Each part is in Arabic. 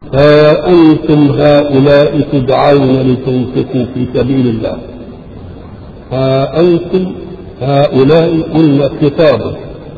ها أنتم هؤلاء تدعون لتنفقوا في سبيل الله. ها أنتم هؤلاء قلنا خطابا،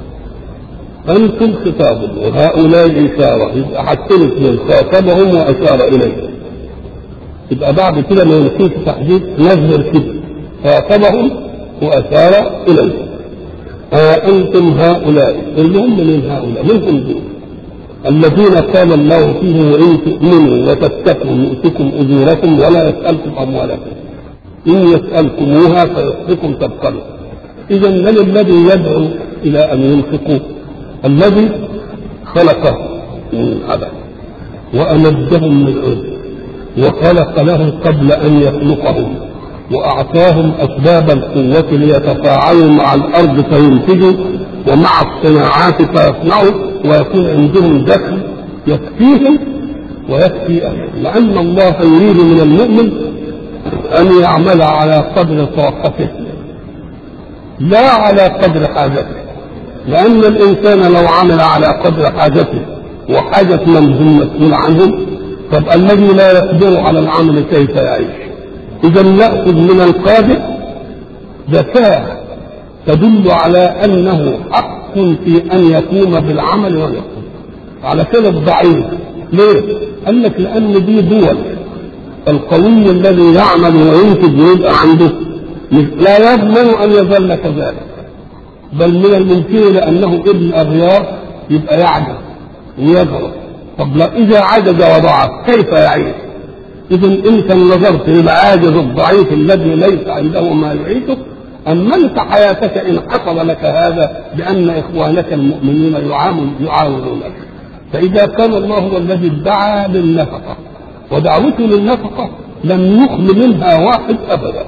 أنتم خطابا وهؤلاء إشارة، يبقى حاطين اثنين، خاطبهم وأشار إليهم. يبقى بعد كده ما يمكنش تحديد نظهر كده، خاطبهم وأشار إليهم. ها أنتم هؤلاء، اللي هم من هؤلاء، منهم دول الذين قال الله فيهم وإن تؤمنوا وتتقوا يؤتكم أجوركم ولا يسألكم أموالكم إن يسألكموها فيحفكم تبخلوا. إذا من الذي يدعو إلى أن ينفقوا؟ الذي خلقه من عدم وأمدهم من عز وخلق لهم قبل أن يخلقهم وأعطاهم أسباب القوة ليتفاعلوا مع الأرض فينتجوا ومع الصناعات فيصنعوا ويكون عندهم دخل يكفيهم ويكفي أهلهم، لأن الله يريد من المؤمن أن يعمل على قدر طاقته لا على قدر حاجته، لأن الإنسان لو عمل على قدر حاجته وحاجة من هم مسؤول عنهم طب الذي لا يقدر على العمل كيف يعيش؟ إذا نأخذ من القادر زكاة تدل على أنه حق في أن يقوم بالعمل ويقوم على كده الضعيف. ليه؟ قال لك لأن دي دول القوي الذي يعمل وينتج ويبقى عنده لا يضمن أن يظل كذلك، بل من الممكن لأنه ابن أغيار يبقى يعجز ويضعف. طب لا إذا عجز وضعف كيف يعيش؟ إذا أنت نظرت للعاجز الضعيف الذي ليس عنده ما يعيشه، أمنت حياتك إن حصل لك هذا بأن إخوانك المؤمنين يعاونونك. فإذا كان الله هو الذي دعا للنفقة ودعوته للنفقة لم يخل منها واحد أبدا.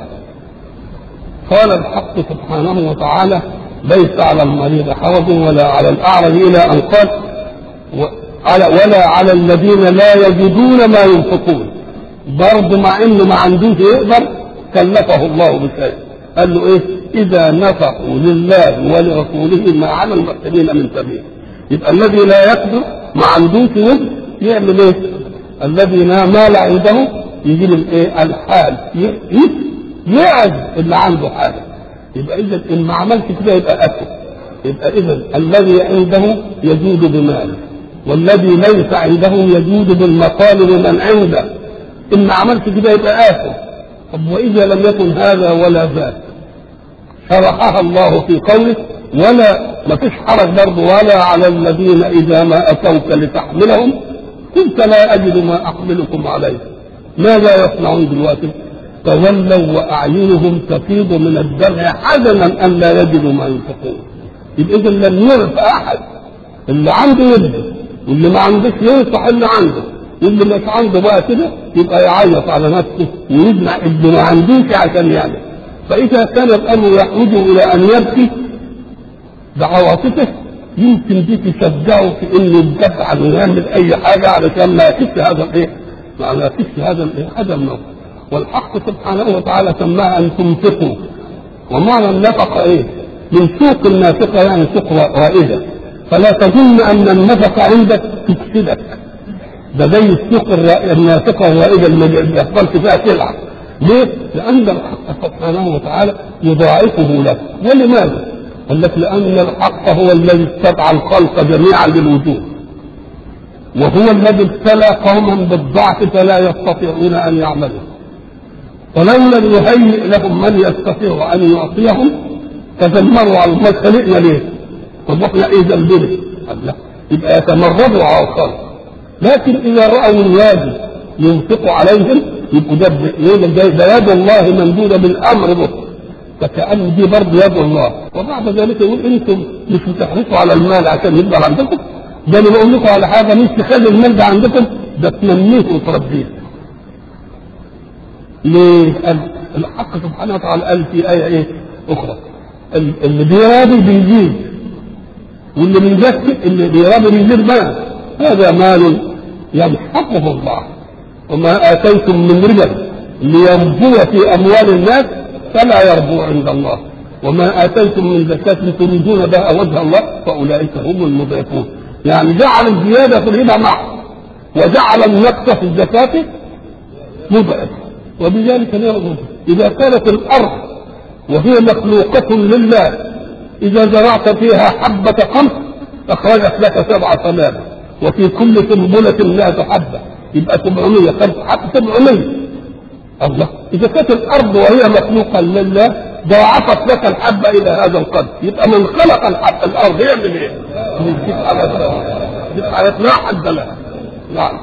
قال الحق سبحانه وتعالى ليس على المريض حرج ولا على الأعرج إلى أن قال ولا على الذين لا يجدون ما ينفقون، برضه مع إنه ما عندوش يقدر كلفه الله بشيء. قال له إيه؟ إذا نفقوا لله ولرسوله ما على المحسنين من سبيل. يبقى الذي لا يقدر ما عندوش يقدر يعمل إيه؟ الذي لا مال عنده يجي له إيه؟ الحال يعز اللي عنده حاجة. يبقى إذا إن ما عملش كده يبقى أكل. يبقى إذا الذي عنده يجود بماله والذي ليس عنده يجود بالمطالب من عنده. إن ما عملش كده يبقى آكل. طب وإذا لم يكن هذا ولا ذاك شرحها الله في قوله ولا ما فيش حرج برضه ولا على الذين إذا ما أتوك لتحملهم قلت لا أجد ما أحملكم عليه ماذا يصنعون دلوقتي؟ تولوا وأعينهم تفيض من الدمع حزنا أن لا يجدوا ما ينفقون. يبقى إذا لم يعرف أحد اللي عنده يده واللي ما عندوش ينصح اللي عنده واللي مش عنده بقى كده يبقى يعيط على نفسه ويجمع اللي ما عندوش عشان يعمل. فإذا كان الأمر يحوج إلى أن يبكي بعواطفه يمكن دي تشجعه في إنه يدفع ويعمل أي حاجة علشان ما يكفي هذا الإيه؟ ما يكفي هذا الموت. والحق سبحانه وتعالى سماها أن تنفقوا. ومعنى النفقة إيه؟ من سوق النافقة يعني سوق رائدة، فلا تظن أن النفقة عندك تفسدك. ده زي السوق النافقة الرائدة اللي يحصل فيها سلعة. ليه؟ لأن الحق سبحانه وتعالى يضاعفه لك. ولماذا؟ قال لك لأن الحق هو الذي استدعى الخلق جميعا للوجود، وهو الذي ابتلى قوما بالضعف فلا يستطيعون أن يعملوا، ولولا يهيئ لهم من يستطيع أن يعطيهم تذمروا على ما خلقنا ليه؟ طب احنا ايه ذنبنا؟ لا، يبقى يتمردوا على الخلق. لكن إذا رأوا الواجب ينفقوا عليهم يبقوا ده يد الله ممدودة بالأمر به، فكأن دي برضه يد الله. وبعد ذلك يقول انتم مش بتحرصوا على المال عشان يبقى عندكم، ده انا بقول لكم على حاجه مش تخلي المال ده عندكم، ده تنميه وتربيه. ليه؟ الحق سبحانه وتعالى قال في آية ايه أخرى اللي بيرابي بيزيد واللي بيزكي اللي بيرابي بيزيد مال، هذا مال يمحقه الله. وما آتيتم من ربا ليربو في أموال الناس فلا يربو عند الله، وما آتيتم من زكاة تريدون بها وجه الله فأولئك هم المضعفون. يعني جعل الزيادة في الربا معه وجعل النقص في الزكاة مضعف. وبذلك نعلم إذا كانت الأرض وهي مخلوقة لله إذا زرعت فيها حبة قمح أخرجت لك 7 سنابل، وفي كل سنبلة 100 حبة، يبقى 700 حبة 700. الله، إذا كانت الأرض وهي مخلوقة لله ضاعفت لك الحبة إلى هذا القدر، يبقى من خلق الأرض يعمل إيه؟ يبقى لا حد لها. نعم.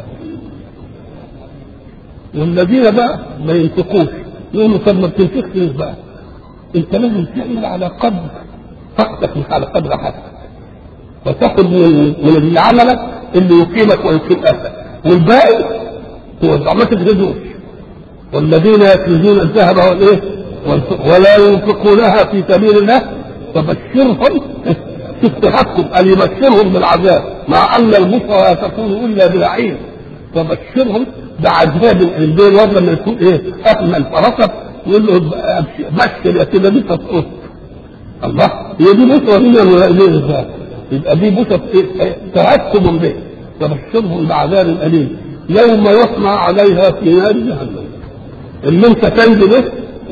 والذين بقى ما ينفقوش يقولوا طب ما بتنفقش بقى، انت لازم تعمل على قدر طاقتك مش على قدر حاجتك، وتاخذ من اللي عملك اللي يقيمك ويقيم اهلك، والباقي توزع ما تجهدوش. والذين يكنزون الذهب والايه ولا ينفقونها في سبيل الله فبشرهم استحقهم ان يبشرهم بالعذاب، مع ان البشرى لا تكون الا بالعين، فبشرهم بعذاب البين وضع لما يكون ايه اكمل فرصه يقول له بشر يا كده دي تسقط. الله، هي دي بشرى من الذهب، يبقى دي بشرى تهكم به. فبشرهم بعذاب اليم يوم يصنع عليها في نار جهنم. اللي انت تنجي به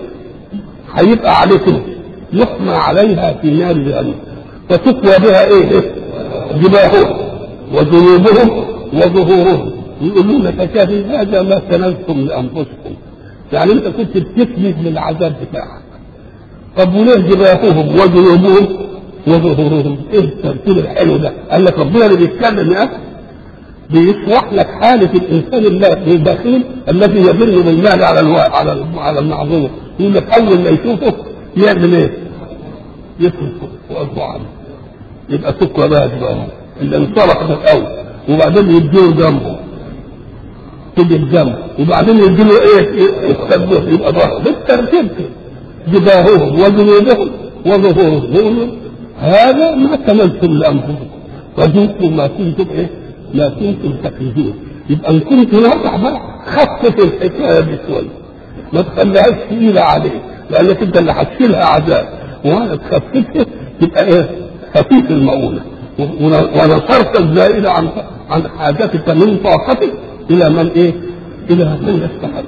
هيبقى عليكم يصنع عليها في نار جهنم فتكوى بها ايه؟ جباههم وجنوبهم وظهورهم. يقولون لك هذا ما كنزتم لانفسكم، يعني انت كنت بتكنز للعذاب بتاعك. طب وليه جباههم وجنوبهم وظهورهم؟ ايه الترتيب الحلو ده؟ قال لك ربنا اللي بيتكلم يا اخي بيشرح لك حاله الانسان البخيل الذي يبر بالمال على المعذور. يقول لك اول ما يشوفه يعمل ايه؟ يتركه ويرضى عنه، يبقى تكوى بها جباههم اللي انصرف من الاول، وبعدين يديه جنبه تيجي بجنبه، وبعدين يديله ايه؟ يستبدل، يبقى ظهر بالترتيب جباههم وجنوبهم وظهورهم. يقولوا هذا ما كنزتم لانفسكم وذوقوا ما كنتم ايه؟ ما كنتم تكنزون. يبقى ان كنت نافع بقى خفف الحكايه دي شويه، ما تخليهاش ثقيله عليك، لانك انت اللي هتشيلها عذاب، وانا تخففها تبقى ايه؟ خفيف المؤونه، ونصرت الزائد عن حاجتك من طاقتك الى من ايه؟ الى من يستحق.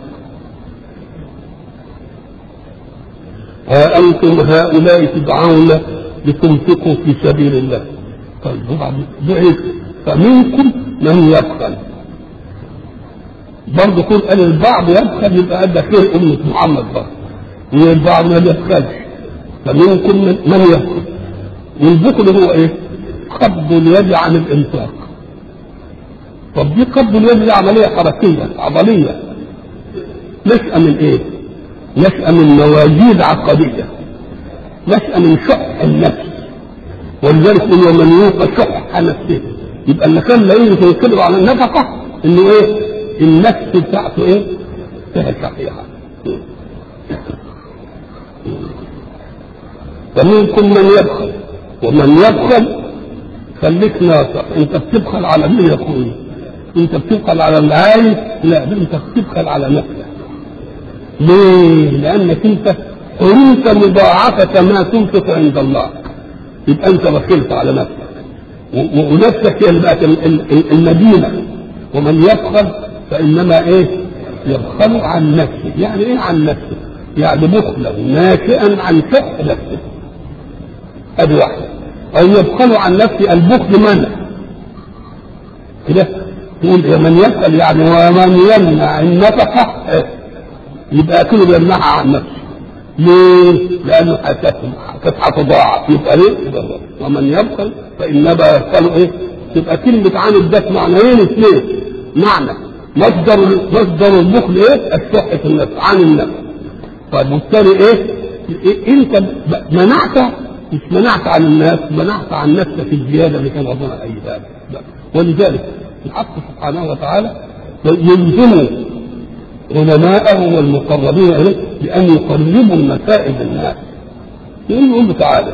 ها انتم هؤلاء تدعون لتنفقوا في سبيل الله. طيب وبعدين دعيت فمنكم من يبخل. برضه كل قال البعض يبخل يبقى ده خير أمة محمد برضه، والبعض ما يبخلش. فمنكم من يبخل، والبخل هو ايه؟ قبض اليد عن الانفاق. طب دي قبض اليد دي عمليه حركيه عضليه، نشأة من ايه؟ نشأة من مواجيد عقديه، نشأة من شح النفس. ولذلك هو من يوق شح نفسه، يبقى اللي كان لا ينكر على النفقه انه ايه؟ النفس بتاعته ايه؟ فيها شحيحه. فمنكم من يبخل، ومن يبخل خليك ناصح. انت بتبخل على مين يا اخوي؟ انت بتبخل على العايز؟ لا، انت بتبخل على نفسك. ليه؟ لانك انت حرمت مضاعفه ما تنفق عند الله، يبقى انت بخلت على نفسك، ونفسك هي اللي بقت المدينه. ومن يبخل فانما ايه؟ يبخل عن نفسه. يعني ايه عن نفسه؟ يعني بخلا ناشئا عن شح نفسه، ادي واحده. او يبخل عن نفسه، البخل منع كده، تقول يا من يبخل يعني ومن يمنع النفقه يبقى كله بيمنعها عن نفسه. ليه؟ لانه هتضاعف. يبقى ليه؟ ومن يبخل فانما يبخل ايه؟ تبقى كلمه عن الذات معنيين اثنين. معنى مصدر البخل ايه؟ الشح في النفس، عن النفس. طيب والثاني ايه؟ انت منعت، مش منعت عن الناس، منعت عن نفسك الزياده اللي كان ربنا قايلها لك. ولذلك الحق سبحانه وتعالى يلزم علماءه والمقربين اليه بان يقربوا المسائل للناس. يقول تعالى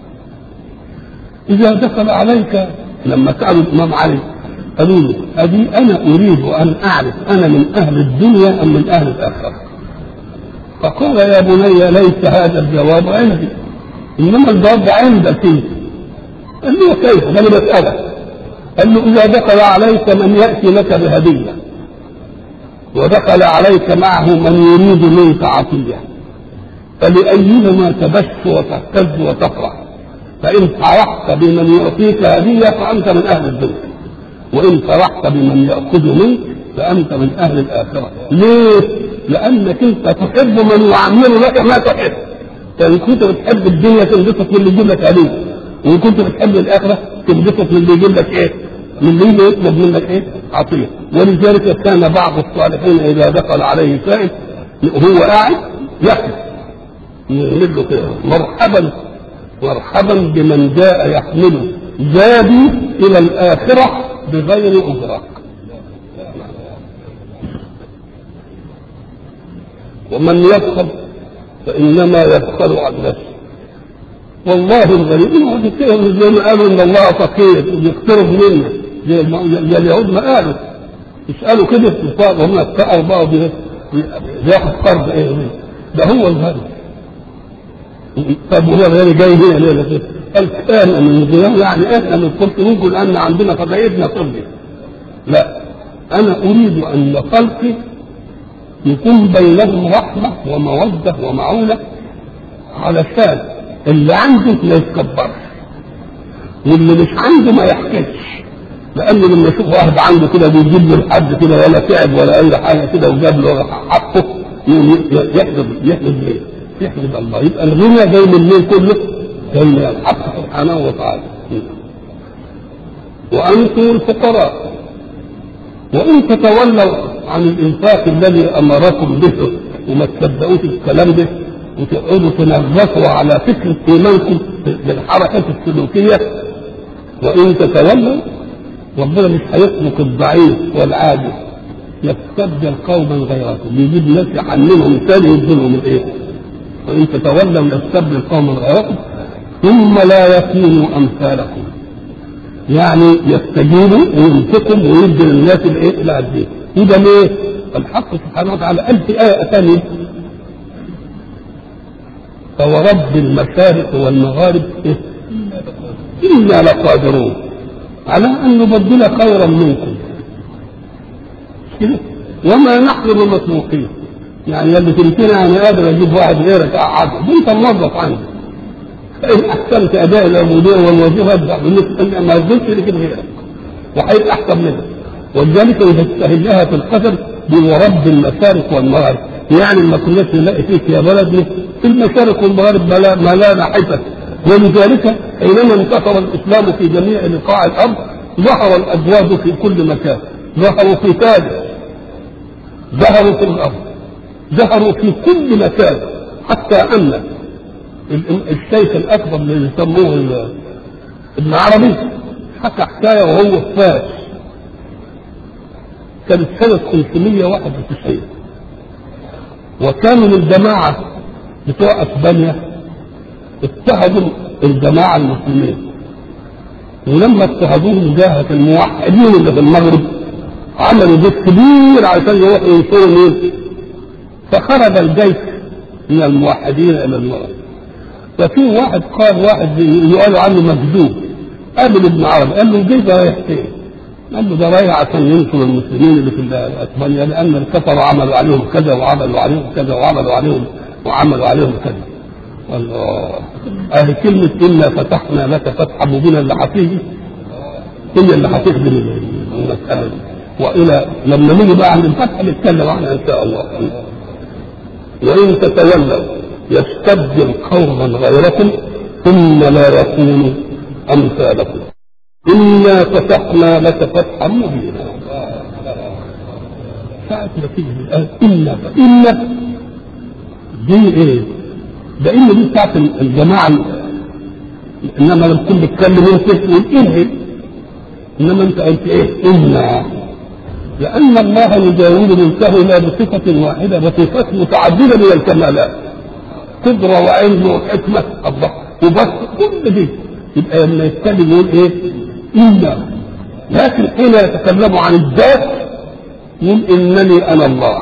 اذا دخل عليك، لما سالوا الامام علي قالوا له ابي انا اريد ان اعرف انا من اهل الدنيا ام من اهل الاخره. فقال يا بني ليس هذا الجواب عندي، انما الجواب عندك انت. قال له كيف؟ ده انا بسالك. قال له إذا دخل عليك من يأتي لك بهدية ودخل عليك معه من يريد منك عطية فلأيهما تبث وتهتز وتفرح؟ فإن فرحت بمن يعطيك هدية فأنت من أهل الدنيا، وإن فرحت بمن يأخذ منك فأنت من أهل الآخرة. ليه؟ لأنك أنت تحب من يعمل لك ما تحب. فإن كنت بتحب الدنيا تنبسط من اللي يجيب لك هدية، وإن كنت بتحب الآخرة تنبسط من اللي يجيب لك إيه؟ من اللي يطلب منك إيه؟ عطية. ولذلك كان بعض الصالحين إذا دخل عليه سائل وهو قاعد يقف يقول له كده مرحبا بمن جاء يحمل زادي إلى الآخرة بغير أجرة. ومن يبخل فإنما يبخل عن نفسه والله الغني. زي ما قالوا إن الله فقير ويقترب منه زي اليهود ما قالوا يسألوا كده وهم اتقوا بقى بياخد قرض إيه ده هو الغني. طب هو الغني جاي هنا ليه؟ قال كان من الغنى يعني احنا من قلت ممكن أن عندنا قضايتنا كلها. لا، أنا أريد أن خلقي يكون بينهم رحمة ومودة ومعونة علشان اللي عنده ما يتكبرش واللي مش عنده ما يحكيش. لأنه لما يشوف واحد عنده كده بيجيب له لحد كده ولا تعب ولا أي حاجة كده وجاب له حقه يحمد الله. يبقى الغنى جاي من مين كله؟ جاي من الحق سبحانه وتعالى. وأنتم الفقراء وإن تتولوا عن الإنفاق الذي أمركم به وما تصدقوش الكلام ده وتقعدوا تنغصوا على فكرة إيمانكم بالحركة السلوكية، وإن تتولوا ربنا مش هيخلق الضعيف والعاجز، يستبدل قوما غيركم، يجيب ناس يحملهم ثاني يديلهم الإيه؟ وإن تتولوا يستبدل قوما غيركم ثم لا يكونوا أمثالكم. يعني يستجيبوا وينفقوا ويدي للناس الايه الى الدين. يبقى ليه؟ الحق سبحانه وتعالى قال في آية ثانية فورب المشارق والمغارب إنا لقادرون على أن نبدل خيرا منكم وما نحن بمسبوقين. يعني اللي تمكنها أنا قادر أجيب واحد غيرك أقعده وأنت موظف عندي، فإن أحسنت أداء العبودية والوظيفة ما يقدرش لك غيرك وحيث أحسن منك. ولذلك يستهل لها في القدر بورب المشارق والمغارب. يعني ما كناش نلاقي فيك يا بلدنا في المشارق والمغارب ما لا نحفت. ولذلك حينما انتصر الإسلام في جميع بقاع الأرض ظهر الأجواد في كل مكان، ظهروا في تاج، ظهروا في الأرض، ظهروا في كل مكان، حتى أن الشيخ الأكبر اللي يسموه ابن عربي حكى حكاية وهو في فاس كانت سنة 591 وكانوا من الجماعة بتوع أسبانيا اضطهدوا الجماعة المسلمين، ولما اضطهدوهم جاهة الموحدين اللي في المغرب عملوا جيش كبير عشان يروحوا ينصروا مين؟ فخرج الجيش من الموحدين إلى المغرب. ففي واحد قال واحد يقولوا عنه مكذوب قابل ابن عربي قال له الجيش ده رايح فين؟ قال له ده رايح عشان ينصر المسلمين اللي في اسبانيا لان الكفر عملوا عليهم كذا وعملوا عليهم كذا وعملوا عليهم كذا. الله اهي كلمه انا فتحنا لك فتحا مبينا اللي هتيجي هي اللي هتخدم المساله. والى لما نيجي بقى عند الفتح نتكلم عنها ان شاء الله. وان تتولوا يستبدل قوما غيركم ثم لا يكونوا امثالكم انا فتحنا لك فتحا مبينا. ساعة ما تيجي الآن إنا دي إيه؟ ده إن دي بتاعت الجماعة إنما لما تكون بتكلم أنت تقول إيه؟ إنما أنت قلت إيه؟ إنا لأن الله يجاوز منته لا بصفة واحدة بصفات متعددة من الكمالات، قدرة وعلم وحكمة الله وبس كل دي. يبقى لما يتكلم يقول إيه؟ إنا. لكن حين يتكلموا عن الذات يقول إنني أنا الله.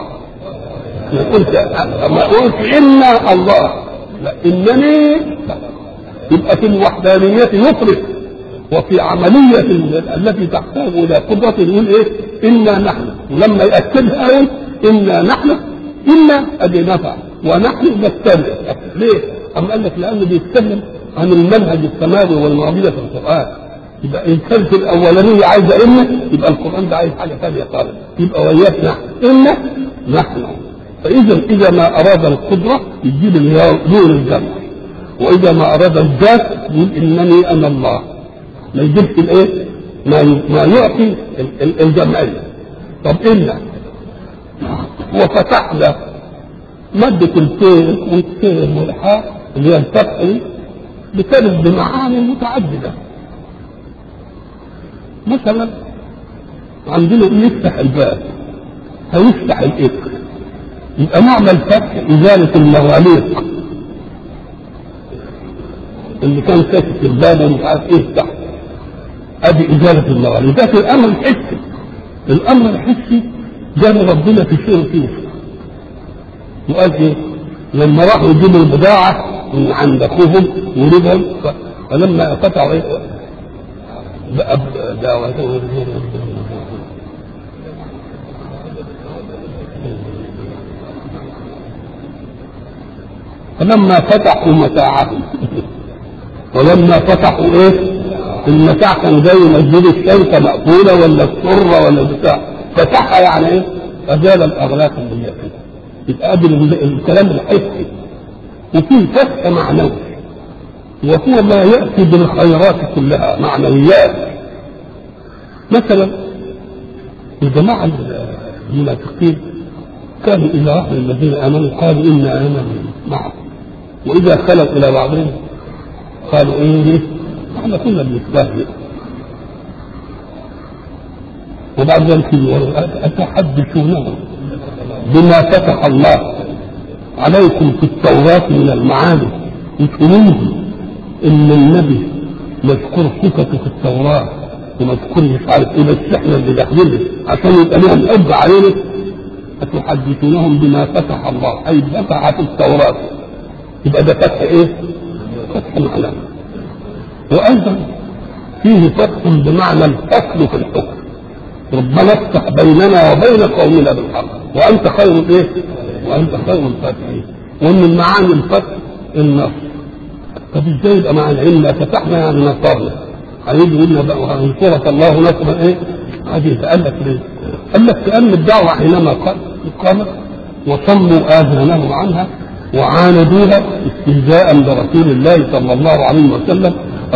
ما قلت إنا الله، لا إنني. يبقى في الوحدانية يفرق وفي عملية التي تحتاج إلى قدرة يقول إيه؟ إنا نحن، ولما يأكدها أيضا إنا نحن إنا أدي نفع ونحن نستمع. ليه؟ أم قال لك لأنه بيتكلم عن المنهج السماوي والمعجزة في القرآن. يبقى إن كانت الأولانية عايزة إنا، يبقى القرآن ده عايز حاجة ثانية خالص، يبقى وياك نحن إنا نحن. فإذا ما أراد القدرة يجيب نور الجمع، وإذا ما أراد الذات يقول إنني أنا الله، ما يجيبش الإيه؟ ما يعطي الجمعية. طب إنا وفتحنا مادة الكيف والكيف والحاء اللي هي الفتح بترد بمعاني متعددة. مثلا عندنا يفتح الباب هيفتح الإكر، يبقى نعمل فتح إزالة المغاليق اللي كان ساكت الباب ومش عارف ايه يفتح، ادي إزالة المغاليق. ده الأمر الحسي. الأمر الحسي جاب ربنا في سورة يوسف وقال ايه؟ لما راحوا يجيبوا البضاعة من عند اخوهم ورجعوا فلما فتحوا ايه؟ فلما فتحوا متاعهم ولما فتحوا ايه؟ المتاع كان زي مسجد الشركة مقفولة ولا السرة ولا بتاع، فتحها يعني ايه؟ أزال الأغلاق اللي هي فيها. يبقى قبل الكلام الحسي. وفي فتح معنوي وهو ما يأتي بالخيرات كلها معنويات. مثلا الجماعة المنافقين كانوا إذا رأوا الذين آمنوا قالوا إنا آمنا معكم، وإذا خلوا إلى بعضهم قالوا إيه؟ احنا كنا بنستهزئ. وبعد ذلك أتحدثونه بما فتح الله عليكم في التوراة من المعاني، يقولون إن النبي مذكور صفته في التوراة ومذكور مش عارف إيه، بس إحنا اللي داخلين عشان يبقى لهم حب علينا. أتحدثونهم بما فتح الله، أي فتح في التوراة، يبقى ده فتح إيه؟ فتح معنى. وأيضا فيه فتح بمعنى الفصل في الحكم، ربنا افتح بيننا وبين قومنا بالحق وأنت خير الإيه؟ وأنت خير الفاتحين. ومن المعاني الفتح النصر. طب ازاي يبقى معنى إنا فتحنا يعني نصرنا؟ هيجي يقولنا بقى وانصرك الله نصرا إيه؟ عزيز. قال لك ليه؟ قال لك كأن الدعوة حينما قامت وصموا آذانهم عنها وعاندوها استهزاء برسول الله صلى الله عليه وسلم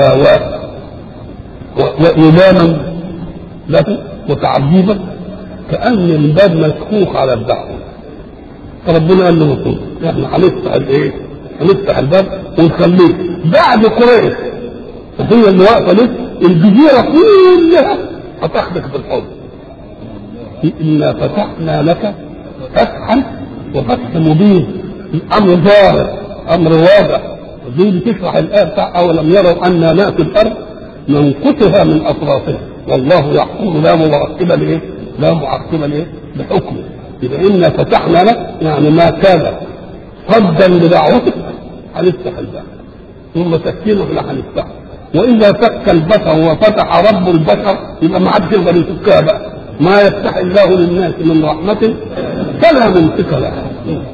وإيلاما له وتعذيبا، كأن الباب مسكوك على الدعوة. فربنا قال له احنا هنفتح الايه؟ هنفتح الباب ونخليك بعد قريش هي اللي واقفه لك الجزيره كلها هتاخدك بالحب. إنا فتحنا لك فتحا وفتح مبين، الأمر ظاهر أمر واضح. دي بتشرح الآية بتاع أولم يروا أنا نأتي الأرض ننقصها من أطرافها والله يحكم لا معقب لإيه؟ لا معقب لإيه؟ لحكمه. إذا إنا فتحنا لك يعني ما كان صدا لدعوتك هنفتح الباب ثم تسكينه لا هنفتحه. وإذا فك البشر وفتح رب البشر يبقى ما حدش يقدر يفكها بقى. ما يفتح الله للناس من رحمة فلا ممسك لها.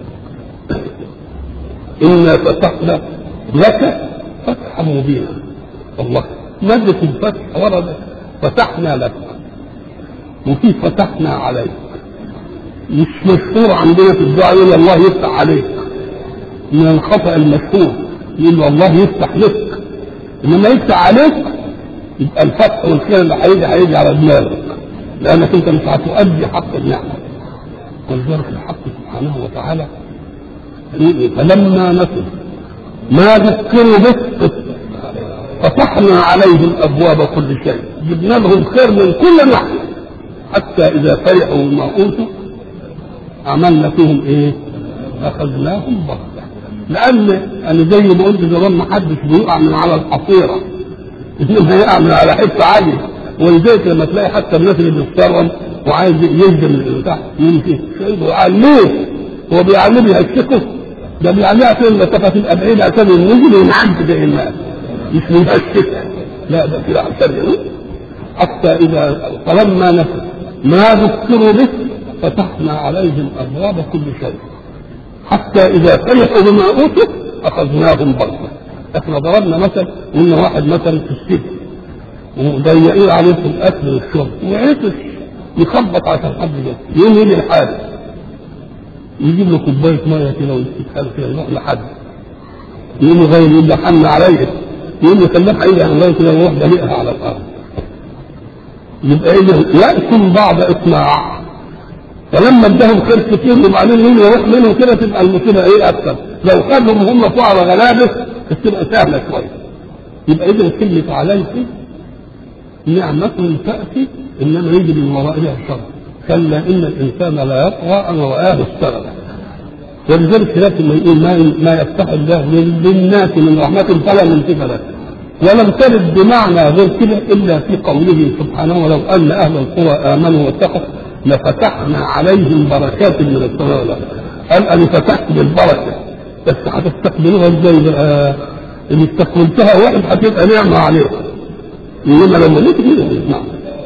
إنا فتحنا لك فتحا مبينا. والله مادة الفتح ورد فتحنا لك وفي فتحنا عليك. مش مشهور عندنا في الدعاء يقول الله يفتح عليك، من الخطأ المشهور يقول الله يفتح لك، إنما يفتح عليك يبقى الفتح والخير اللي هيجي على دماغك لأنك أنت مش هتؤدي حق النعمة. ولذلك الحق سبحانه وتعالى فلما نسوا ما ذكروا به فتحنا عليهم أبواب كل شيء، جبنا لهم خير من كل ناحية حتى إذا فرحوا بما أوتوا عملنا فيهم إيه؟ أخذناهم بغتة. لأن أنا زي ما قلت زمان ما حدش بيقع من على الحصيرة، إنما يقع من على حتة عالية. ولذلك لما تلاقي حتى الناس اللي بيتصرم وعايز يهدم اللي تحت يمشي ليه؟ هو بيعلم يهشكه؟ ده بيعلمها في المسافة الأبعيدة عشان النجم ينعد زي الناس، مش يهشكه. لا ده كده عشان حتى إذا فلما نسوا ما ذكروا به فتحنا عليهم أبواب كل شيء حتى إذا فرحوا بما أوتوا أخذناهم بغتة. احنا ضربنا مثل إن واحد مثلا في السجن وضيقين عليه في الأكل والشرب وعرفش يخبط عشان حد جاي يوم يجي الحارس يجيب له كوباية مية كده ويستحاله كده يروح لحد يقول له غير يقول له حن عليه يقول له خليها حقيقة عن الله كده ويروح دليقها على الأرض. يبقى إيه يأكل بعض إقناع فلما ادهم خير كتير وبعدين يقول يروح منهم كده تبقى المصيبة إيه أكثر. لو خدهم هم فقراء غلابة تبقى سهلة شوية. يبقى إذا كلمة عليك نعمة تأتي إنما يجي من ورائها الشر. كلا إن الإنسان لا يطغى أن رآه استغنى. ولذلك لكن يقول ما يفتح الله للناس من رحمة فلا ممسك له. ولم ترد بمعنى غير كده إلا في قوله سبحانه ولو أن أهل القرى آمنوا واتقوا لفتحنا عليهم بركات من السماء والأرض. قال أنا فتحت بالبركة بس هتستقبلوها ازاي بقى؟ اللي استقبلتها واحد هتبقى نعمة عليهم. إنما لما نيجي نسمع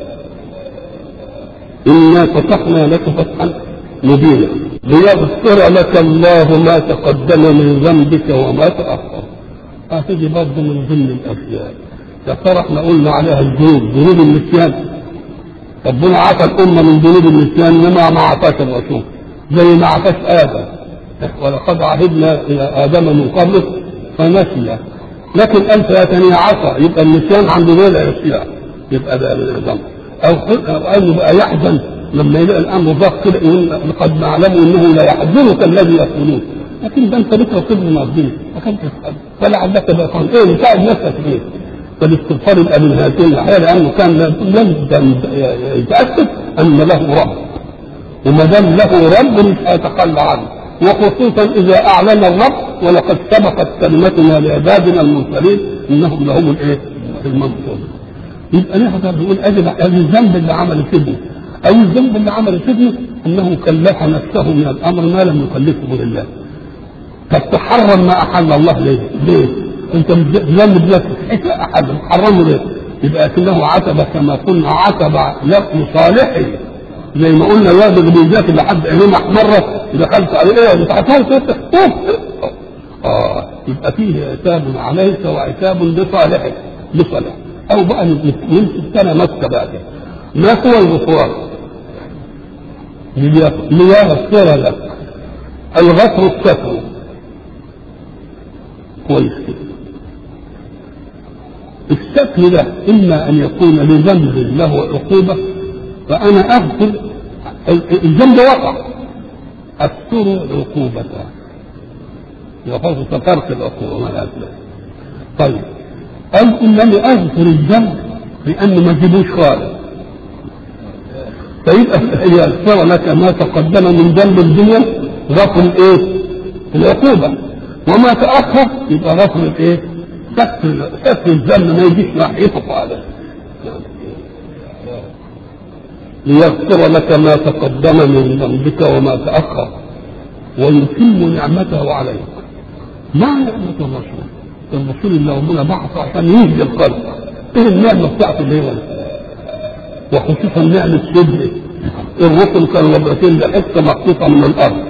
إنا فتحنا لك فتحا مبينا ليغفر لك الله ما تقدم من ذنبك وما تأخر. هتيجي برضه من ضمن الأشياء يا ترى احنا قلنا عليها ذنوب النسيان. ربنا عفى الأمة من ذنوب النسيان وما عفاش الرسول زي ما عفاش آدم ولقد عهدنا إلى آدم من قبله فنسي. لكن أنت يا تاني عصى يبقى النسيان عنده غير العصيان يبقى ده الذنب. أو أنه بقى يحزن لما يلاقي الأمر ضاق كده يقول لقد نعلم إنه لا يحزنك الذي يقولون لكن ده أنت بكرة صدر من الدين فكنت تسأل فلعلك بقى قال إيه مساعد نفسك إيه فالاستغفار يبقى من هاتين الأحياء لأنه كان لم يتأكد أن له رب وما دام له رب مش هيتخلى عنه وخصوصا إذا أعلن الرب ولقد سبقت كلمتنا لعبادنا المرسلين إنهم لهم الإيه المنصورون. يبقى نقدر نقول أجل الذنب اللي عمل سيدنا أي الذنب اللي عمل سيدنا أنه كلف نفسه من الأمر ما لم يكلفه لله. طب تحرم ما أحل الله ليه؟ أنت ذنب لك أحد حرمه ليه؟ يبقى كأنه عتب كما قلنا عتب لصالحه زي ما قلنا الواد اللي بيذاكر لحد عينيه محمرة دخلت عليه ايه انت هتعرف يبقى فيه عتاب عليك وعتاب لصالحك او بقى نمسك سنه مسكه بقى ما هو الغفران ليغفر لك الغفر الستر كويس كده. الستر ده اما ان يكون لذنب له عقوبه فأنا أغفر الذنب وقع أستر عقوبته يغفر سترك العقوبة ما الأسلام. طيب قال إنني أغفر الذنب لأنه ما تجيبوش خالص فيبقى يغفر لك ما تقدم من ذنب الدنيا غفر الإيه؟ العقوبة وما تأخر يبقى غفر الإيه؟ ستر الذنب ما يجيش ناحيته خالص ليغفر لك ما تقدم من ذنبك وما تأخر ويتم نعمته عليك. ما نعمة الرسول اللي ربنا بعثه عشان يهدي القلب ايه النعمة بتاعته اللي هي وخصوصا نعمة صدق الرسل كانوا مبعوثين لحته مخصوصة من الأرض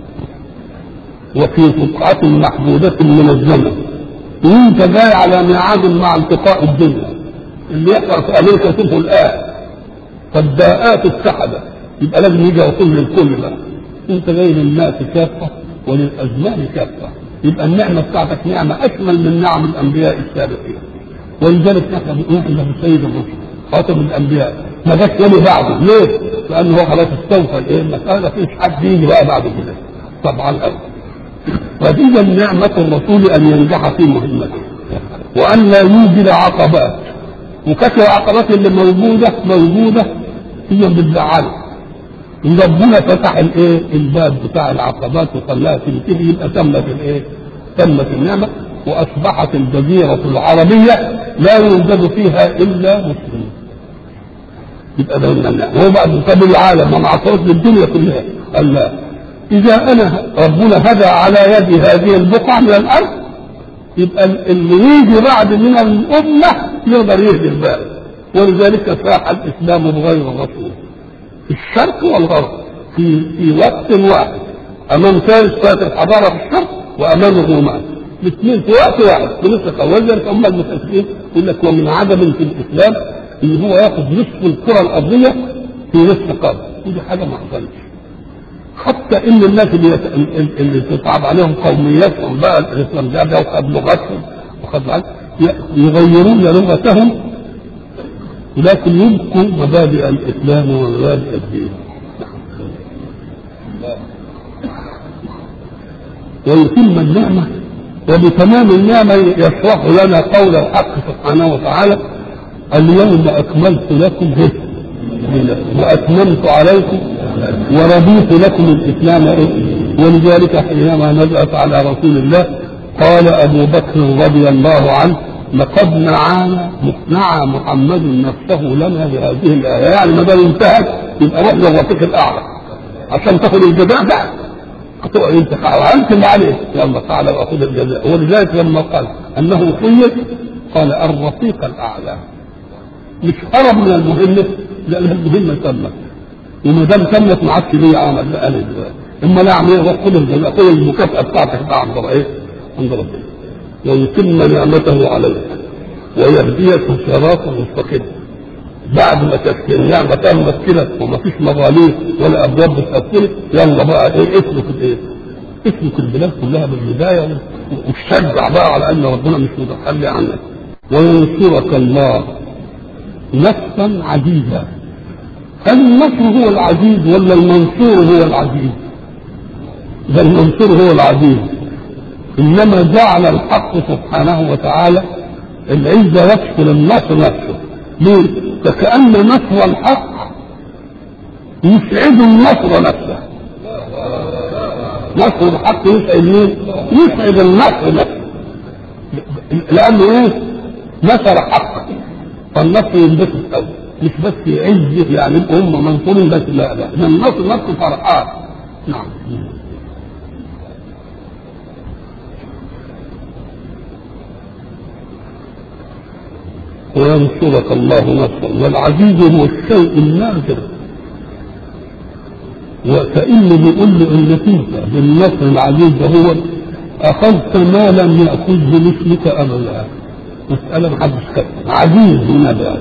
وفي بقعة محدودة من الزمن وانت جاي على ميعاد مع التقاء الدنيا اللي يحصل في أمريكا تشوفه الآن فالداءات اتحدت يبقى لازم يجي يوصل للكل بقى انت جاي للناس كافه وللازمان كافه يبقى النعمه بتاعتك نعمه اكمل من نعم الانبياء السابقين ولذلك احنا بنقول له سيد الرسل خاتم الانبياء ما جاش يوم بعده ليه؟ لانه هو خلاص استوفى الايه المساله مفيش حد يجي بقى بعد كده طبعا فإذا نعمه الرسول ان ينجح في مهمته وان لا يوجد عقبات وكثر العقبات اللي موجوده هي بتزعله ربنا فتح الايه الباب بتاع العقبات وخلاها تنتهي يبقى تمت النعمه واصبحت الجزيره العربيه لا يوجد فيها الا مسلمين يبقى ده من النعمه هو بعد سبيل العالم ومعصرت للدنيا كلها قال لا اذا انا ربنا هدى على يدي هذه البقعه من الارض يبقى اللي يجي بعد من الامه يقدر يهدي الباقي. ولذلك ساح الاسلام بغير الرسول في الشرق والغرب في وقت واحد، امام فارس كانت الحضاره في الشرق وامام الرومان الاثنين في وقت واحد بنفس. ولذلك هم المتفقين يقول لك ومن عدم في الاسلام ان هو ياخذ نصف الكره الارضيه في نصف قرن، ودي حاجه ما حصلتش. حتى ان الناس اللي تتعب عليهم قومياتهم بقى الاسلام ده وخد لغتهم وخد يغيرون لغتهم ولكن يبقوا مبادئ الاسلام ومبادئ الدين. ويتم النعمه، وبتمام النعمه يشرح لنا قول الحق سبحانه وتعالى اليوم اكملت لكم واتممت عليكم ورضيت لكم الاسلام. ولذلك حينما نزلت على رسول الله قال ابو بكر رضي الله عنه لقد نعى محمد نفسه لنا بهذه الايه، يعني ما دام انتهت يبقى روح للرفيق الاعلى عشان تاخذ الجزاء ده. انت وانت اللي عليه، يلا تعالى واخذ الجزاء. ولذلك لما قال انه خير قال الرفيق الاعلى، مش هرب من المهمه، لان المهمه تمت، وما دام تمت ما عادش ليه عمل بقى لي دلوقتي. اما لا اعمل روح خذ الجزاء، خذ المكافاه بتاعتك بقى عند ايه؟ عند ربنا. ويتم نعمته عليك ويهديك صراطا مستقيما. بعد ما تسكن النعمه تمت كده وما فيش مغاليق ولا ابواب بتقفل، يلا بقى ايه اسلك البلاد كلها بالهدايه وتشجع بقى على ان ربنا مش متخلي عنك. وينصرك الله نصرا عزيزا. هل النصر هو العزيز ولا المنصور هو العزيز؟ ده المنصور هو العزيز، انما جعل الحق سبحانه وتعالى العزه يكفل النصر نفسه. ليه؟ فكأن نصر الحق يسعد النصر نفسه. نصر الحق يسعد مين؟ يسعد النصر نفسه، لانه ايه؟ نصر حقه فالنصر ينبسط قوي، مش بس يعز يعني هم منصورين بس، لا النصر نفسه فرحان. نعم. وينصرك الله نصرا. والعزيز هو الشيء النادر، وكأنه بيقول له انك انت بالنصر العزيز هو اخذت ما لم ياخذه مثلك ابدا. مسألة محدش كده عزيز هنا بقى.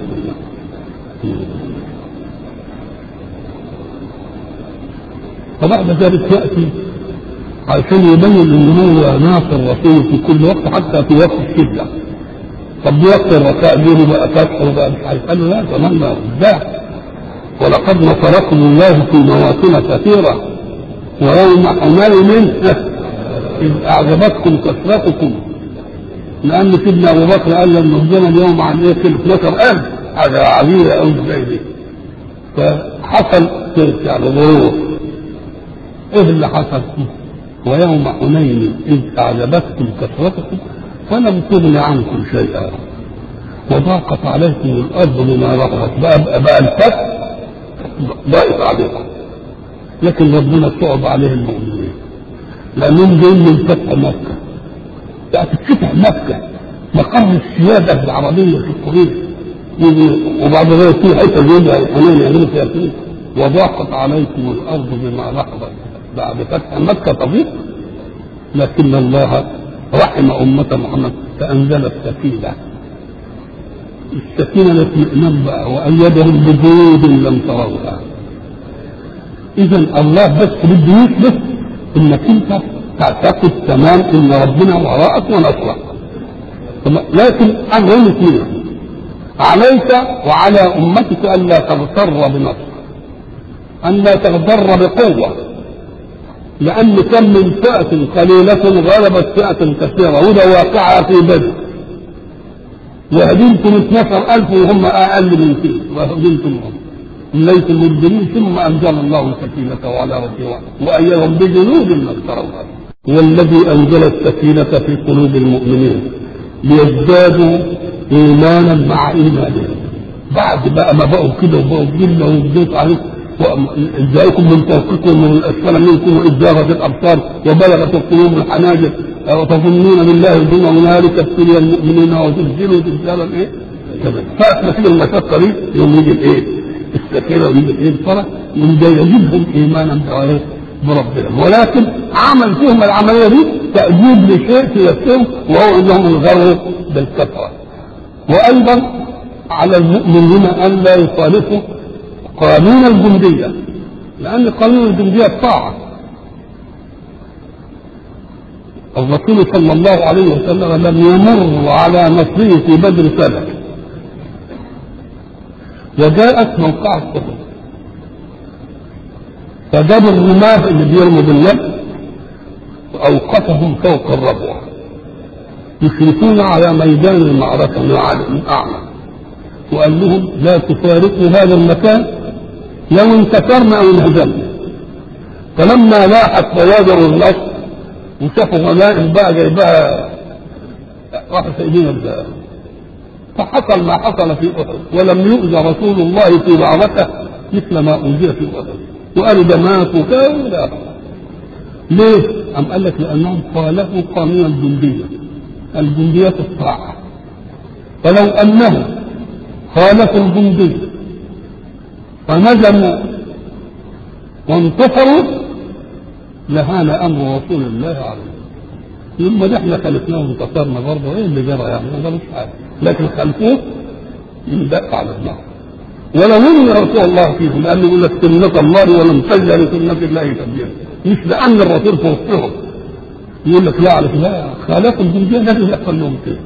فبعد ذلك يأتي عشان يبين ان هو ناصر رسول في كل وقت حتى في وقت الشدة. طب وقت الرخاء دي بقى فتح وبقى مش عارف، قال له لا كمان ما ازاي. ولقد نصركم الله في مواطن كثيرة ويوم حنين إذ أعجبتكم كثرتكم. لأن سيدنا أبو بكر قال لن نهزم اليوم عن إيه؟ 12,000. حاجة عظيمة أوي زي دي. فحصل تلك يعني ظروف. إيه اللي حصل؟ ويوم حنين إذ أعجبتكم كثرتكم فلم تغن عنكم شيئا وضاقت عليكم الأرض بما رحبت. بقى الفتح ضاقت عليكم، لكن ربنا صعب عليه المؤمنين لأنهم جايين من فتح مكة. تفتح مكة مقر السيادة العربية في القريب، وبعد ذلك في حتة جيدة حنين يعملوا فيها كده. وضاقت عليكم الأرض بما رحبت. بعد فتح مكة طبيعي، لكن الله رحم أمة محمد فأنزل السكينة. السكينة الاطمئنان بقى وأيدهم بجنود لم تروها. إذا الله بس بده يثبت إنك أنت تعتقد تمام إن ربنا وراءك ونصرك. لكن أمرين اثنين عليك وعلى أمتك ألا تغتر بنصر، أن لا تغتر بقوة، لأن كم من فئة قليلة غلبت فئة كثيرة، وده واقعها في بدر. وهدمتم 12,000 وهم أقل من كده، وهدمتمهم ليتم مبدلين. ثم أنزل الله سكينته على رسوله وأيدهم بجنود لم تروها. هو الذي أنزل السكينة في قلوب المؤمنين ليزدادوا إيمانا مع إيمانهم. بعد بقى ما بقوا كده وبقوا جنة وبديت عليكم جاءكم من فوقكم ومن الأسفل منكم وإذ زاغت الأبصار وبلغت القلوب الحناجر وتظنون بالله الظن هنالك ابتلي المؤمنين وزلزلوا زلزالا كمان. ساعة ما تيجي المشقة دي يوم يجي الايه؟ السكينة ويجي الايه؟ الفرح، يوم ده يجيبهم ايمانا بربهم، ولكن عمل فيهم العملية دي تأديب لشيء في نفسهم، وهو انهم يغروا بالكثرة. وايضا على المؤمنين ان لا يخالفوا قانون الجندية، لان قانون الجندية الطاعة. الرسول صلى الله عليه وسلم لم يمر على مصري في بدر سنة، وجاءت موقعة أحد، فجابوا الرماة اللي بيرموا بالنبل وأوقفهم فوق الربوة يشرفون على ميدان المعركة من أعمى، وقال لهم لا تفارقوا هذا المكان لو انتصرنا أو انهزمنا. فلما لاحت بوادر النصر وشافوا غنائم بقى جايبها راح سيدنا الزهر، فحصل ما حصل في أحد، ولم يؤذى رسول الله في معركة مثل ما أوذي في أحد، وقال ده مات وكذا. ليه؟ أم قال لك لأنهم خالفوا قانون الجندية، الجندية الطاعة. فلو أنهم خالفوا الجندية فنزلوا وانتصروا لهان امر رسول الله عليه. يوم ده احنا خلفناه وانتصرنا برضه، ايه اللي جرى يعني؟ ما مش حاجه، لكن خلفوه يندق على النار. ولو ان رسول الله فيهم، لانه يقول لك سنه الله ولم تجد لسنه الله تبديلا، مش لان الرسول في وسطهم يقول لك لا على لا خالفوا الجنديه لازم يحصل لهم كده.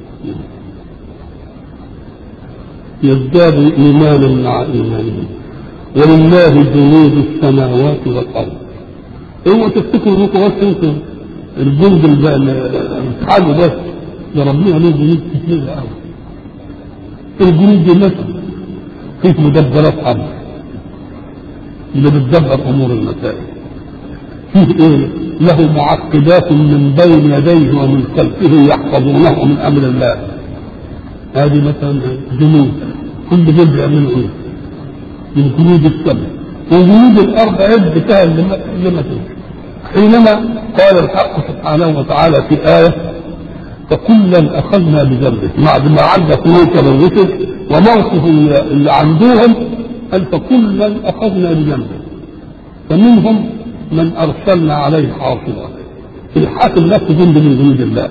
يزداد ايمانا مع ايمانهم، ولله جنود السماوات والارض. اوعوا تفتكروا انكم بس انتم الجند الحاجه بس، ده ربنا له جنود كتير قوي. الجنود دي مثلا كيف مدبرات حرب اللي بتدبر امور المسائل، فيه ايه؟ له معقدات من بين يديه ومن خلفه يحفظونه من امر الله. هذه مثلا جنود، كل دول بيعملوا ايه؟ من جنود السماء وجنود الارض عد بتاع لما تنسى. حينما قال الحق سبحانه وتعالى في آية فكلا أخذنا بذنبه، بعد ما عدت موكب الرسل وموقف اللي عندهم، قال فكلا أخذنا بذنبه، فمنهم من أرسلنا عليه حاصبا، الحاكم نفسه جند من جنود الله،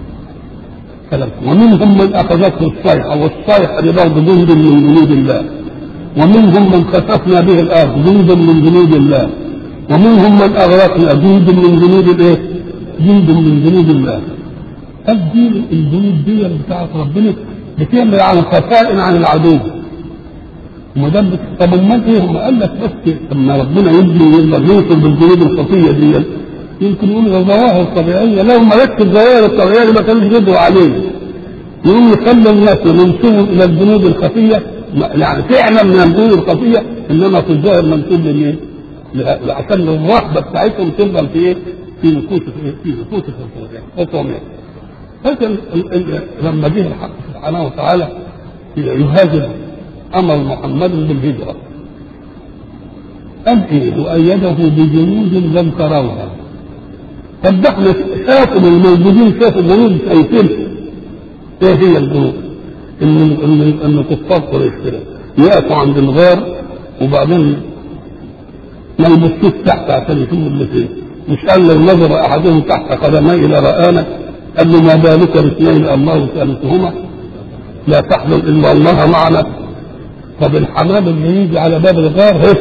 ومنهم من أخذته الصيحة، والصيحة دي برضه جند من جنود الله، ومنهم من خسفنا به الأرض جند من جنود الله، ومنهم من أغرقنا جند من جنود الايه؟ جند من جنود الله. الدين الجنود دي بتاعت ربنا بتعمل عن خفاء عن العدو. ومدام طب امال ايه؟ هم قال لك بس لما ربنا يبني يقدر يوصل بالجنود الخفيه دي، يمكن يقول ده ظواهر طبيعيه، لو ما ركز الظواهر الطبيعيه دي ما كانوش يقدروا عليه. يقوم يخلي الناس ينسبوا الى الجنود الخفيه، يعني فعلا من الجنود الخفيه، انما في الظاهر منسوب لمين؟ عشان الرهبه بتاعتهم تفضل في ايه؟ في نفوس الخصومات. لكن لما جه الحق سبحانه وتعالى يهاجر امر محمد بالهجره، قال ايه؟ وايده بجنود لم تروها. طب ده احنا شافوا الموجودين، شافوا جنود شايفين ايه هي الجنود؟ ان كفار قريش كده يقفوا عند الغار وبعدين ما يبصوش تحت عشان يشوفوا اللي فيه. مش قال لو نظر احدهم تحت قدميه لرآنا، قال له ما بالك باثنين الله ثالثهما لا تحزن الا الله معنا. طب الحمام اللي يجي على باب الغار هف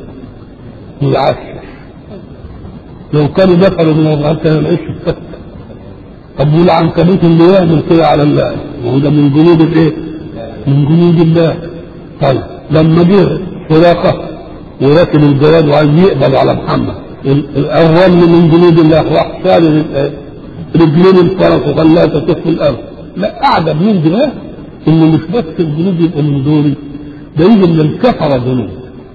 يعشش، لو كانوا دخلوا من الغار كان العيش الفتة. طب والعنكبوت اللي يعمل كده على الله، وهو ده من جنود الايه؟ من جنود الله. طيب لما جه سراقه وركب الجواد وعايز يقبض على محمد، الاول من جنود الله راح شال رجلين الفرس وخلاها تطف في الارض. لا اعجب من ده انه مش بس الجنود يبقوا من دوري، ده يجي من الكفره جنود.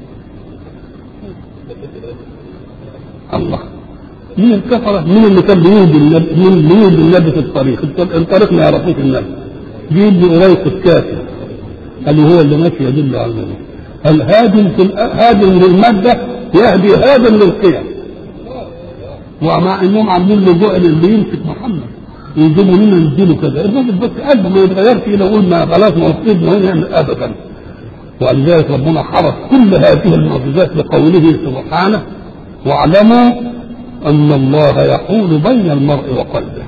الله، من الكفره، من اللي كان بيهدي النبي، من اللي بيهدي النبي في الطريق ما يعرفوش النبي. جيب لي قريش الكافر قال هو اللي ماشي يدل على النبي. هادم للمادة يهدي هادم للقيم، ومع انهم عاملين لجوء اللي يمسك محمد يجيبوا لنا نديله كذا. الراجل بس قلبه ما يتغيرش كده ويقول ما خلاص ما وصلنا هنا نعمل ابدا. ولذلك ربنا حرص كل هذه المعجزات بقوله سبحانه واعلموا ان الله يحول بين المرء وقلبه.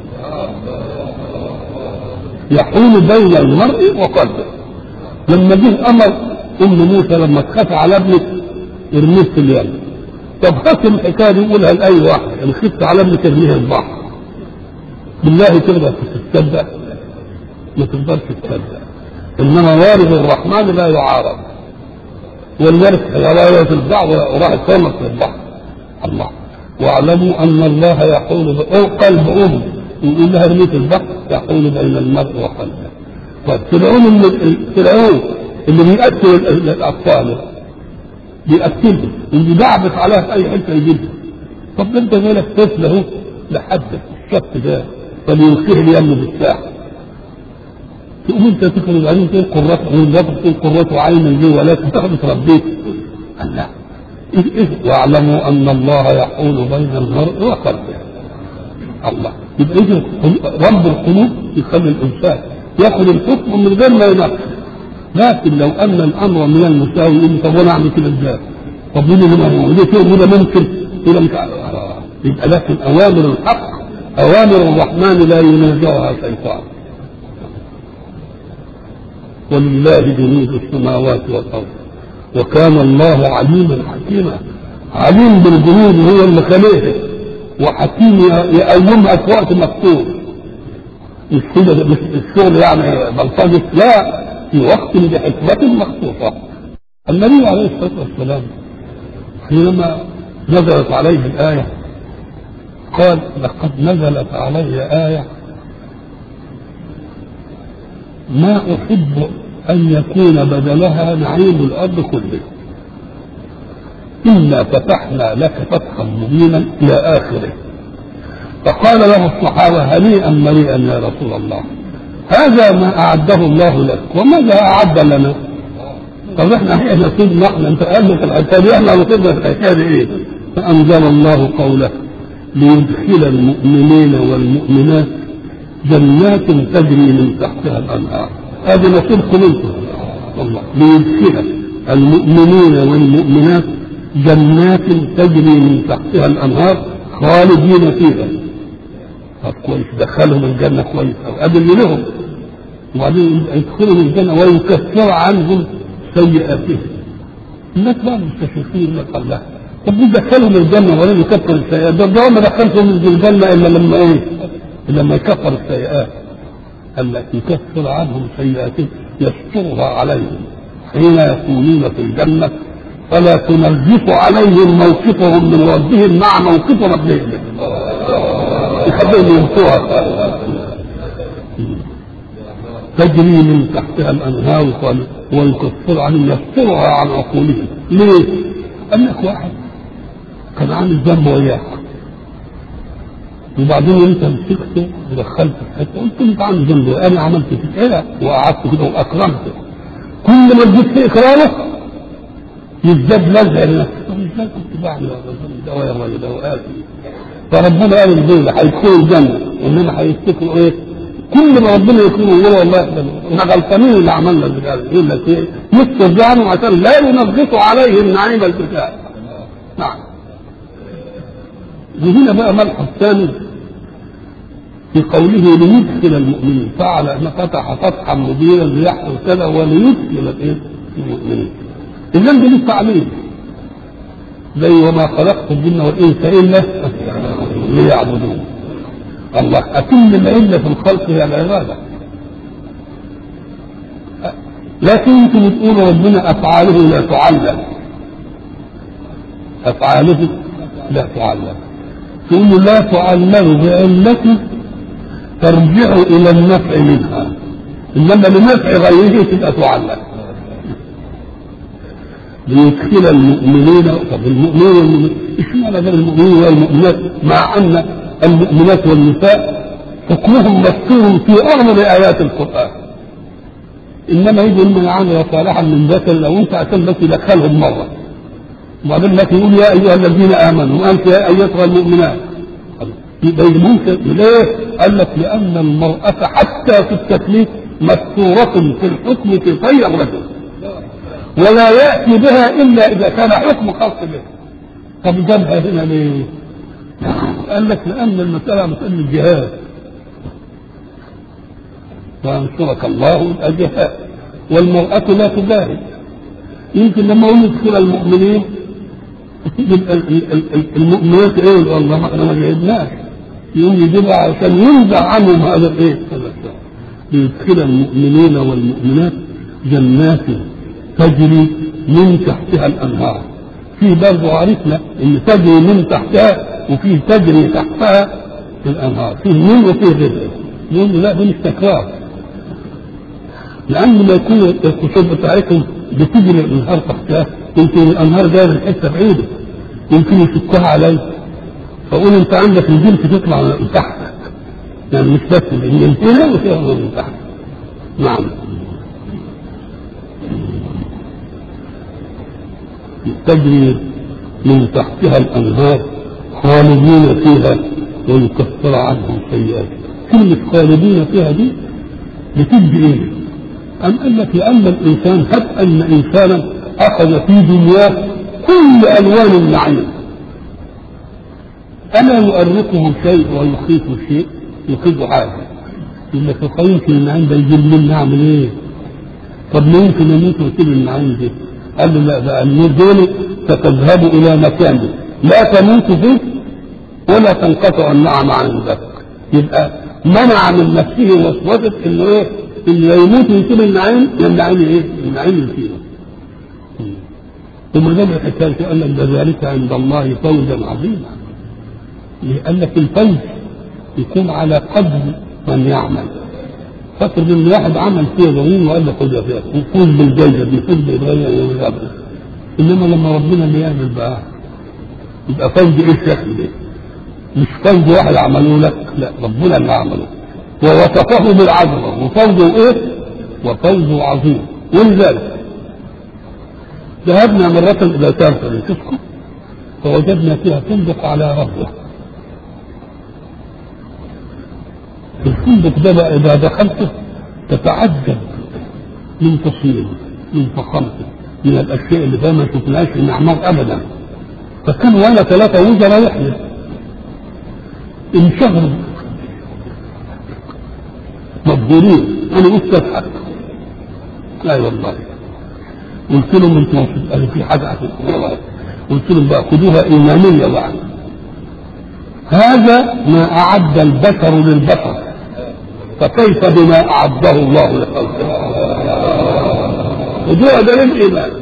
يحول بين المرء وقلبه. لما جه امر ام موسى لما تخاف على ابنك ارميه في اليم. طب خاف الحكايه دي يقولها لاي واحد ان خفت على ابنك ارميه البحر. بالله تقدر تتصدق؟ ما تقدرش تصدق. انما وارث الرحمن لا يعارض. والورث لا يتبع وراح يتسامح في البحر. الله. واعلموا ان الله يحول قلب ام يقول لها ارميه البحر يحول بين المرء وقلبه. طيب فرعون اللي بيقتل الاطفال بيقتلهم اللي بيعبث عليها في اي حته يجيبها. طب انت مالك طفل اهو لحد الشط ده فليلقيه اليم بالساحل. تقوم انت تخرج عليه تقول قرته ويضرب قرته عينا ليه ولكن تاخذ تربيه. الله. واعلموا ان الله يحول بين المرء وقلبه. الله. يبقى اذا رب القلوب يخلي الانسان ياخذ الحكم من غير ما يناقش. لكن لو ان الامر من المساوي يقول طب وانا اعمل كده ازاي؟ طب مين اللي موجود؟ ليه كده وده ممكن؟ وده مش يبقى لكن اوامر الحق اوامر الرحمن لا ينازعها شيطان. ولله جنود السماوات والارض وكان الله عليما حكيما. عليم بالجنود هو اللي خلقها وحكيم يقومها في وقت مفتوح. مش كده مش الشغل يعني بلطجة، لا في وقت بحكمة مخصوصة. النبي عليه الصلاة والسلام حينما نزلت عليه الآية قال لقد نزلت علي آية ما أحب أن يكون بدلها نعيم الأرض كله إنا فتحنا لك فتحا مبينا إلى آخره. فقال له الصحابة هنيئا مريئا يا رسول الله هذا ما أعده الله لك وماذا أعد لنا؟ طب احنا نصيبنا احنا انت قال لك الحكايه دي احنا نصيبنا في الحكايه دي ايه؟ فأنزل الله قوله ليدخل المؤمنين والمؤمنات جنات تجري من تحتها الأنهار. هذا نصيبكم انتم والله. ليدخل المؤمنين والمؤمنات جنات تجري من تحتها الأنهار خالدين فيها. طب كويس دخلهم الجنة كويس أو قبل لهم وبعدين يدخلهم الجنة ويكفر عنهم سيئاتهم. الناس بقى مستشرقين لك الله طب يدخلهم الجنة ولا يكفر السيئات؟ ده ما دخلتهم الجنة إلا لما إيه؟ إلا لما يكفر السيئات. قال لك يكفر عنهم سيئاتهم يسترها عليهم حين يكونون في الجنة فلا تنغص عليهم موقفهم من ربهم مع موقف ربهم يخليهم ينفوها. تجري من تحتها الأنهار ويكفر عنهم يسترها عن عقولهم. ليه؟ أنك واحد كان عامل ذنب وياك وبعدين انت مسكته ودخلته في حته قلت انت عامل ذنب وانا عملت كده وقعدت كده واكرمته. كل ما تجيب في اكرامه يزداد لزع لنفسه. طب ازاي كنت بعمل ده ويا الراجل ده وقال فربنا قال الدول هيدخلوا الجنه انما هيفتكروا ايه؟ كل ما ربنا يكون هو والله احنا غلطانين اللي عملنا البتاع يقول لك ايه؟ يسترجعوا عشان لا ينغصوا عليهم نعيم البتاع. نعم. وهنا بقى ملحظ ثاني في قوله ليدخل المؤمنين فعل ان فتح فتحا مبينا ليحصل كذا وليدخل المؤمنين. اذا ده لسه عليه زي وما خلقت الجن والانس الا ليعبدون. الله اتم العله في الخلق هي العباده. لكن انتم بتقولوا ربنا افعاله لا تعلم. افعاله لا تعلم. تقول لا تعلم بعلته ترجع الى النفع منها انما لنفع غيره تبقى تعلم. ليدخل المؤمنين طب المؤمنين ايش معنى غير المؤمنين والمؤمنات مع ان المؤمنات والنساء حكمهم مذكور في اغلب ايات القران انما يجي من عمل صالحا من ذكر او انثى عشان بس يدخلهم مره وبعدين لك يقول يا ايها الذين امنوا وانت يا ايتها المؤمنات. يبقى ممكن ليه؟ قال لك لأن المرأة حتى في التكليف مستورة في الحكم في غير الرجل، ولا يأتي بها إلا إذا كان حكم خاص به. طب جابها هنا ليه؟ قال لك لأن المسألة مسألة الجهاد، فأنصرك الله الجهاد، والمرأة لا تباهي. يمكن لما يدخل المؤمنين المؤمنات ايه والله احنا ما جهدناش، يوم يجيبها عشان ينزع عنهم هذا الايه؟ ليدخل المؤمنين والمؤمنات جنات تجري من تحتها الانهار. في برضه عرفنا ان تجري من تحتها وفي تجري تحتها الانهار، فيه من وفيه غير. يقول لا ده مش تكرار، لأن ما يكون الخصوص بتاعتهم بتجري الانهار تحتها، يمكن الانهار جايه من حته بعيده يمكن يشكها عليه، فقول انت عندك الجلد تطلع من تحتك، يعني مش بس من هنا وفيها من تحت. نعم. تجري من تحتها الانهار خالدين فيها ويكفر عنهم سيئات. كلمة خالدين فيها دي بتدي ايه؟ أم قال لك لأن الإنسان هب أن إنسانا أخذ في دنياه كل ألوان النعيم، ألا يؤرقه شيء ويخيفه شيء؟ يخيفه حاجة. يقول لك يمكن النعيم ده يجيب لي نعمل إيه؟ طب ما يمكن أن يمكن يجيب النعيم دي؟ قال له لا، ده النور دول ستذهب إلى مكان لا تموت فيه ولا تنقطع النعم عن ذلك. يبقى منع من نفسه وسوسة إنه إيه؟ إنه يموت ويسيب النعيم، النعيم إيه؟ النعيم يسيبه. ثم جاب الحكاية قال لك ذلك عند الله فوزا عظيما. قال لك الفوز يكون على قدر من يعمل. فاكر ان واحد عمل فيه ضمين وقال له خذ فيها وفوز بالجايزه دي، فوز بالغايه. انما لما ربنا اللي يعمل بقى يبقى فوز ايه الشكل ده؟ مش فوز واحد عمله لك، لا ربنا اللي عمله ووصفه بالعظمه وفوزه ايه؟ وفوزه عظيم. ولذلك ذهبنا مرة إلى سان فرانسيسكو فوجدنا فيها فندق على ربوة. الفندق ده بقى إذا دخلته تتعجب من تصويره، من فخامته، من الأشياء اللي فيها ما شفناهاش في المعمار أبدا. فكان ولا 3 وزراء يحلف انشهروا مبهورين. أنا قلت أضحك، لا والله. قلت لهم انتوا قالوا في حاجه قلت لهم بقى خدوها ايمانيه بقى. هذا ما اعد البشر للبشر، فكيف بما اعده الله لخلقه؟ خدوها ده للايمان.